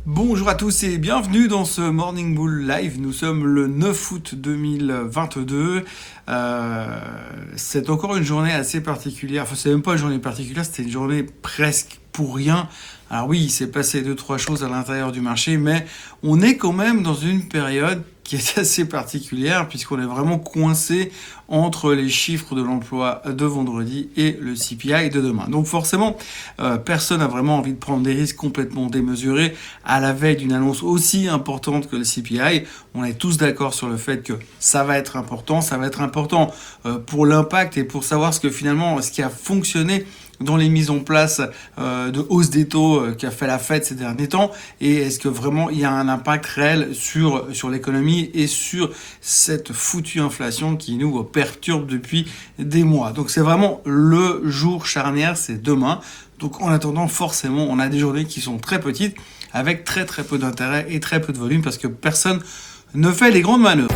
Bonjour à tous et bienvenue dans ce Morning Bull Live. Nous sommes le 9 août 2022. C'est encore une journée assez particulière. Enfin, c'est même pas une journée particulière, c'était une journée presque pour rien. Alors oui, il s'est passé 2-3 choses à l'intérieur du marché, mais on est quand même dans une période qui est assez particulière puisqu'on est vraiment coincé entre les chiffres de l'emploi de vendredi et le CPI de demain. Donc forcément, personne n'a vraiment envie de prendre des risques complètement démesurés à la veille d'une annonce aussi importante que le CPI. On est tous d'accord sur le fait que ça va être important pour l'impact et pour savoir ce qui a fonctionné dans les mises en place de hausse des taux qu'a fait la Fed ces derniers temps, et est-ce que vraiment il y a un impact réel sur l'économie et sur cette foutue inflation qui nous perturbe depuis des mois. Donc c'est vraiment le jour charnière, c'est demain. Donc en attendant, forcément, on a des journées qui sont très petites avec très peu d'intérêt et très peu de volume parce que personne ne fait les grandes manœuvres.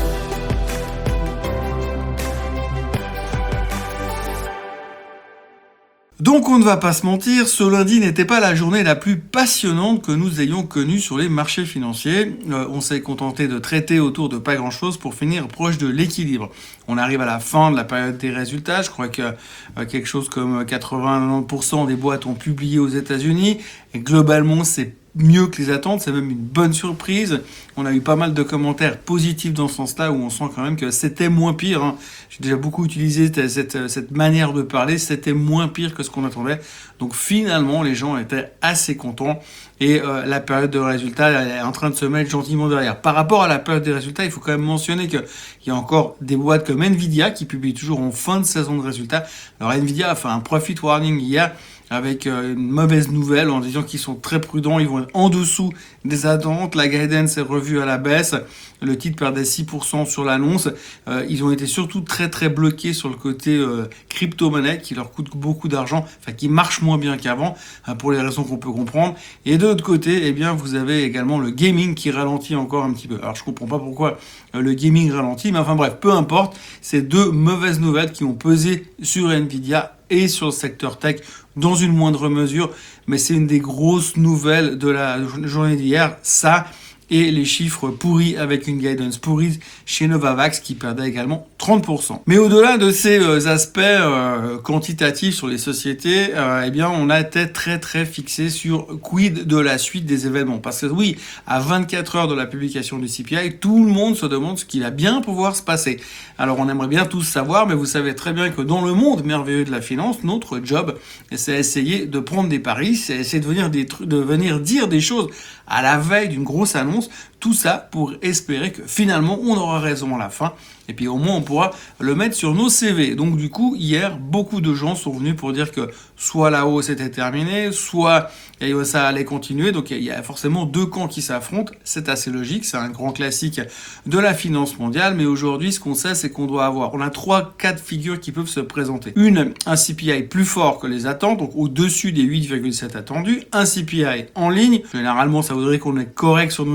Donc on ne va pas se mentir, ce lundi n'était pas la journée la plus passionnante que nous ayons connue sur les marchés financiers. On s'est contenté de traiter autour de pas grand-chose pour finir proche de l'équilibre. On arrive à la fin de la période des résultats, je crois que quelque chose comme 80-90% des boîtes ont publié aux États-Unis. Et globalement, c'est mieux que les attentes, c'est même une bonne surprise. On a eu pas mal de commentaires positifs dans ce sens-là où on sent quand même que c'était moins pire. J'ai déjà beaucoup utilisé cette manière de parler, c'était moins pire que ce qu'on attendait. Donc finalement, les gens étaient assez contents et la période de résultats elle est en train de se mettre gentiment derrière. Par rapport à la période des résultats, il faut quand même mentionner qu'il y a encore des boîtes comme Nvidia qui publient toujours en fin de saison de résultats. Alors Nvidia a fait un profit warning hier avec une mauvaise nouvelle en disant qu'ils sont très prudents, ils vont être en dessous des attentes, la guidance est revue à la baisse, le titre perdait 6% sur l'annonce, ils ont été surtout très bloqués sur le côté crypto-monnaie qui leur coûte beaucoup d'argent, enfin qui marche moins bien qu'avant, pour les raisons qu'on peut comprendre. Et de l'autre côté, eh bien, vous avez également le gaming qui ralentit encore un petit peu. Alors je comprends pas pourquoi le gaming ralentit, mais enfin bref, peu importe, c'est deux mauvaises nouvelles qui ont pesé sur Nvidia et sur le secteur tech dans une moindre mesure, mais c'est une des grosses nouvelles de la journée d'hier, ça et les chiffres pourris avec une guidance pourrie chez Novavax qui perdait également 30%. Mais au-delà de ces aspects quantitatifs sur les sociétés, eh bien on a été très fixé sur quid de la suite des événements. Parce que oui, à 24 heures de la publication du CPI, tout le monde se demande ce qu'il va bien pouvoir se passer. Alors on aimerait bien tous savoir, mais vous savez très bien que dans le monde merveilleux de la finance, notre job, c'est essayer de prendre des paris, c'est essayer de venir dire des choses à la veille d'une grosse annonce, tout ça pour espérer que finalement on aura raison à la fin et puis au moins on pourra le mettre sur nos CV. Donc du coup hier beaucoup de gens sont venus pour dire que soit la hausse était terminée, soit ça allait continuer. Donc il y a forcément deux camps qui s'affrontent, c'est assez logique, c'est un grand classique de la finance mondiale. Mais aujourd'hui ce qu'on sait c'est qu'on doit avoir, on a 3-4 figures qui peuvent se présenter. Un CPI plus fort que les attentes, donc au-dessus des 8,7 attendus, un CPI en ligne, généralement ça voudrait qu'on est correct sur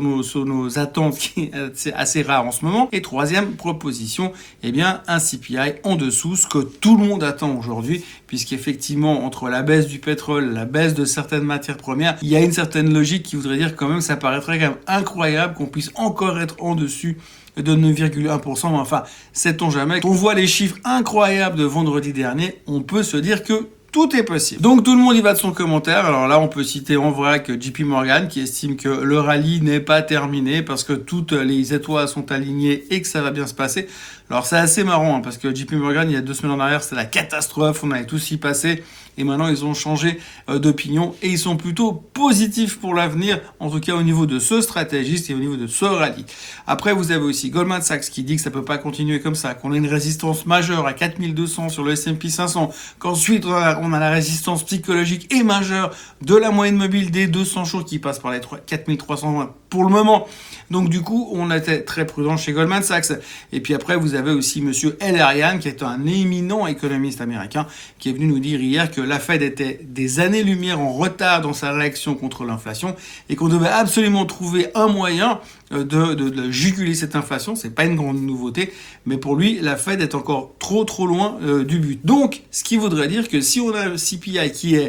nos attentes, qui est assez rare en ce moment. Et troisième proposition, eh bien un CPI en dessous, ce que tout le monde attend aujourd'hui, puisqu'effectivement entre la baisse du pétrole, la baisse de certaines matières premières, il y a une certaine logique qui voudrait dire quand même, ça paraîtrait quand même incroyable qu'on puisse encore être en dessus de 9,1%, mais enfin, sait-on jamais. Quand on voit les chiffres incroyables de vendredi dernier, on peut se dire que tout est possible. Donc tout le monde y va de son commentaire. Alors là, on peut citer en vrac JP Morgan qui estime que le rallye n'est pas terminé parce que toutes les étoiles sont alignées et que ça va bien se passer. Alors c'est assez marrant parce que JP Morgan, il y a 2 semaines en arrière, c'était la catastrophe, on avait tous y passé. Et maintenant, ils ont changé d'opinion et ils sont plutôt positifs pour l'avenir, en tout cas au niveau de ce stratégiste et au niveau de ce rallye. Après, vous avez aussi Goldman Sachs qui dit que ça peut pas continuer comme ça, qu'on a une résistance majeure à 4200 sur le S&P 500, qu'ensuite on a la résistance psychologique et majeure de la moyenne mobile des 200 jours qui passe par les 4320 pour le moment. Donc du coup, on était très prudent chez Goldman Sachs. Et puis après, vous avez aussi monsieur El-Erian, qui est un éminent économiste américain, qui est venu nous dire hier que la Fed était des années-lumière en retard dans sa réaction contre l'inflation et qu'on devait absolument trouver un moyen de juguler cette inflation. C'est pas une grande nouveauté, mais pour lui, la Fed est encore trop loin du but. Donc, ce qui voudrait dire que si on a un CPI qui est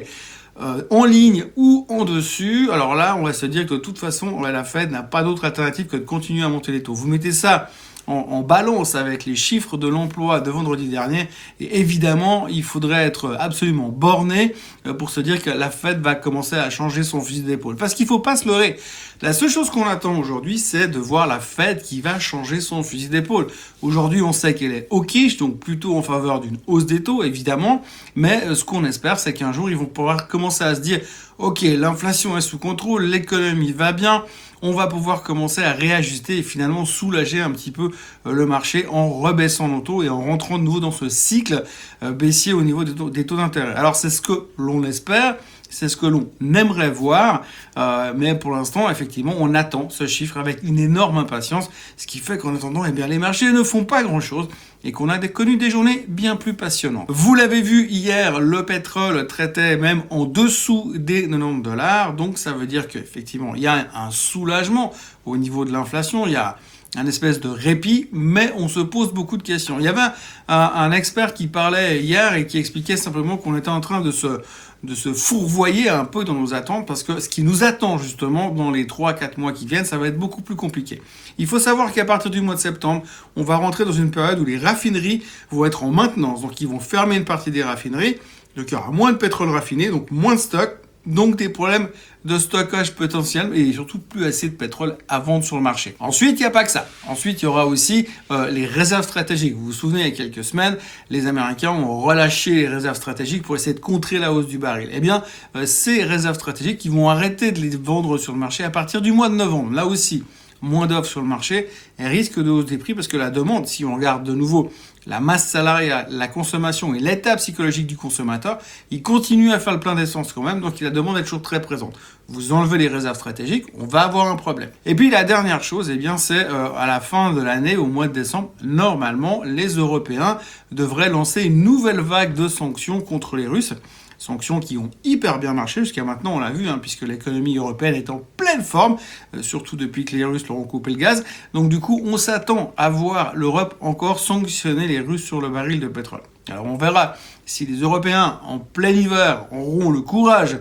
en ligne ou en dessus, alors là, on va se dire que de toute façon, la Fed n'a pas d'autre alternative que de continuer à monter les taux. Vous mettez ça en balance avec les chiffres de l'emploi de vendredi dernier, et évidemment, il faudrait être absolument borné pour se dire que la Fed va commencer à changer son fusil d'épaule. Parce qu'il ne faut pas se leurrer. La seule chose qu'on attend aujourd'hui, c'est de voir la Fed qui va changer son fusil d'épaule. Aujourd'hui, on sait qu'elle est hawkish, donc plutôt en faveur d'une hausse des taux, évidemment, mais ce qu'on espère, c'est qu'un jour, ils vont pouvoir commencer à se dire « Ok, l'inflation est sous contrôle, l'économie va bien », on va pouvoir commencer à réajuster et finalement soulager un petit peu le marché en rebaissant nos taux et en rentrant de nouveau dans ce cycle baissier au niveau des taux d'intérêt. Alors c'est ce que l'on espère, c'est ce que l'on aimerait voir, mais pour l'instant, effectivement, on attend ce chiffre avec une énorme impatience, ce qui fait qu'en attendant, eh bien, les marchés ne font pas grand-chose et qu'on a connu des journées bien plus passionnantes. Vous l'avez vu hier, le pétrole traitait même en dessous des 90 $, donc ça veut dire qu'effectivement, il y a un soulagement au niveau de l'inflation, il y a un espèce de répit, mais on se pose beaucoup de questions. Il y avait un expert qui parlait hier et qui expliquait simplement qu'on était en train de se fourvoyer un peu dans nos attentes, parce que ce qui nous attend justement dans les 3-4 mois qui viennent, ça va être beaucoup plus compliqué. Il faut savoir qu'à partir du mois de septembre, on va rentrer dans une période où les raffineries vont être en maintenance, donc ils vont fermer une partie des raffineries, donc il y aura moins de pétrole raffiné, donc moins de stock, donc des problèmes de stockage potentiel et surtout plus assez de pétrole à vendre sur le marché. Ensuite, il n'y a pas que ça. Ensuite, il y aura aussi les réserves stratégiques. Vous vous souvenez, il y a quelques semaines, les Américains ont relâché les réserves stratégiques pour essayer de contrer la hausse du baril. Eh bien, ces réserves stratégiques, ils vont arrêter de les vendre sur le marché à partir du mois de novembre. Là aussi, moins d'offres sur le marché et risque de hausse des prix parce que la demande, si on regarde de nouveau la masse salariale, la consommation et l'état psychologique du consommateur, il continue à faire le plein d'essence quand même, donc la demande est toujours très présente. Vous enlevez les réserves stratégiques, on va avoir un problème. Et puis la dernière chose, eh bien, c'est à la fin de l'année, au mois de décembre, normalement, les Européens devraient lancer une nouvelle vague de sanctions contre les Russes. Sanctions qui ont hyper bien marché jusqu'à maintenant, on l'a vu, puisque l'économie européenne est en pleine forme, surtout depuis que les Russes leur ont coupé le gaz. Donc du coup, on s'attend à voir l'Europe encore sanctionner les Russes sur le baril de pétrole. Alors on verra si les Européens, en plein hiver, auront le courage,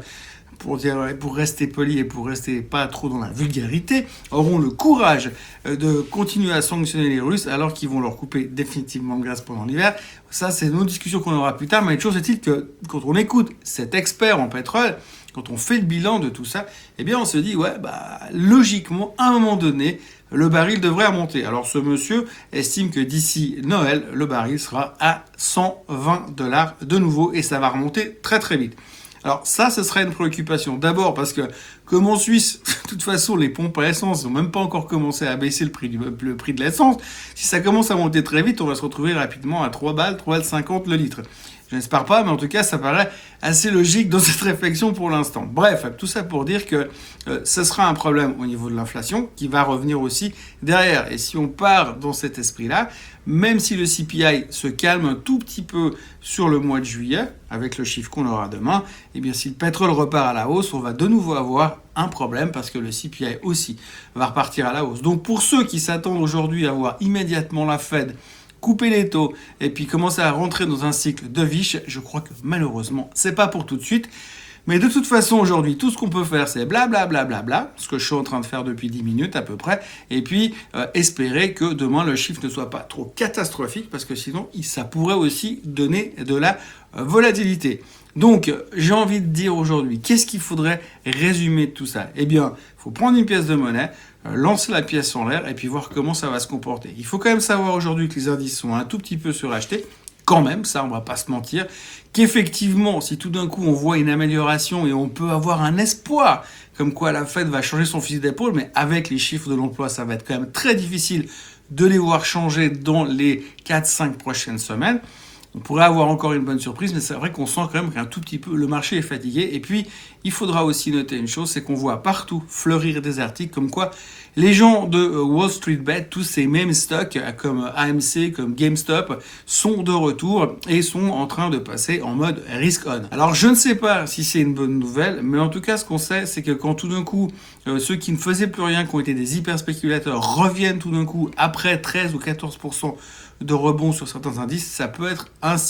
pour rester poli et pour rester pas trop dans la vulgarité, auront le courage de continuer à sanctionner les Russes alors qu'ils vont leur couper définitivement le gaz pendant l'hiver. Ça, c'est une autre discussion qu'on aura plus tard, mais une chose est-il que quand on écoute cet expert en pétrole, quand on fait le bilan de tout ça, eh bien on se dit, logiquement, à un moment donné, le baril devrait remonter. Alors ce monsieur estime que d'ici Noël, le baril sera à 120 $ de nouveau et ça va remonter très très vite. Alors ça, ce serait une préoccupation. D'abord parce que, comme en Suisse, de toute façon, les pompes à essence n'ont même pas encore commencé à baisser le prix de l'essence. Si ça commence à monter très vite, on va se retrouver rapidement à 3 balles, 3,50 $ le litre. Je n'espère pas, mais en tout cas, ça paraît assez logique dans cette réflexion pour l'instant. Bref, tout ça pour dire que ce sera un problème au niveau de l'inflation qui va revenir aussi derrière. Et si on part dans cet esprit-là, même si le CPI se calme un tout petit peu sur le mois de juillet, avec le chiffre qu'on aura demain, eh bien si le pétrole repart à la hausse, on va de nouveau avoir un problème parce que le CPI aussi va repartir à la hausse. Donc pour ceux qui s'attendent aujourd'hui à voir immédiatement la Fed couper les taux et puis commencer à rentrer dans un cycle de viche, je crois que malheureusement, c'est pas pour tout de suite. Mais de toute façon, aujourd'hui, tout ce qu'on peut faire, c'est blablabla, ce que je suis en train de faire depuis 10 minutes à peu près, et puis espérer que demain, le chiffre ne soit pas trop catastrophique, parce que sinon, ça pourrait aussi donner de la volatilité. Donc, j'ai envie de dire aujourd'hui, qu'est-ce qu'il faudrait résumer de tout ça ? Eh bien, il faut prendre une pièce de monnaie, lancer la pièce en l'air, et puis voir comment ça va se comporter. Il faut quand même savoir aujourd'hui que les indices sont un tout petit peu surachetés, quand même, ça on va pas se mentir, qu'effectivement, si tout d'un coup on voit une amélioration et on peut avoir un espoir, comme quoi la Fed va changer son fusil d'épaule, mais avec les chiffres de l'emploi, ça va être quand même très difficile de les voir changer dans les 4-5 prochaines semaines. On pourrait avoir encore une bonne surprise, mais c'est vrai qu'on sent quand même qu'un tout petit peu le marché est fatigué. Et puis, il faudra aussi noter une chose, c'est qu'on voit partout fleurir des articles comme quoi les gens de Wall Street Bet, tous ces mêmes stocks comme AMC, comme GameStop, sont de retour et sont en train de passer en mode risk on. Alors, je ne sais pas si c'est une bonne nouvelle, mais en tout cas, ce qu'on sait, c'est que quand tout d'un coup, ceux qui ne faisaient plus rien, qui ont été des hyper spéculateurs, reviennent tout d'un coup après 13 ou 14% de rebond sur certains indices, ça peut être un signe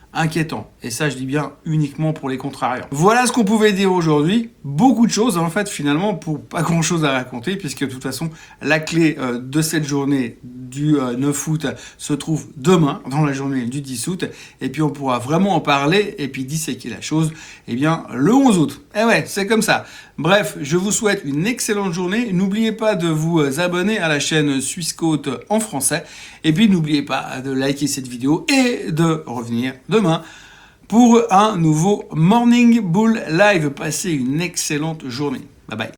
inquiétant. Et ça, je dis bien uniquement pour les contrariants. Voilà ce qu'on pouvait dire aujourd'hui. Beaucoup de choses, en fait, finalement, pour pas grand-chose à raconter, puisque de toute façon, la clé de cette journée du 9 août se trouve demain, dans la journée du 10 août. Et puis, on pourra vraiment en parler et puis disséquer la chose, eh bien, le 11 août. Et ouais, c'est comme ça. Bref, je vous souhaite une excellente journée. N'oubliez pas de vous abonner à la chaîne Suisse Côte en français. Et puis, n'oubliez pas de liker cette vidéo et de revenir demain pour un nouveau Morning Bull Live. Passez une excellente journée. Bye bye.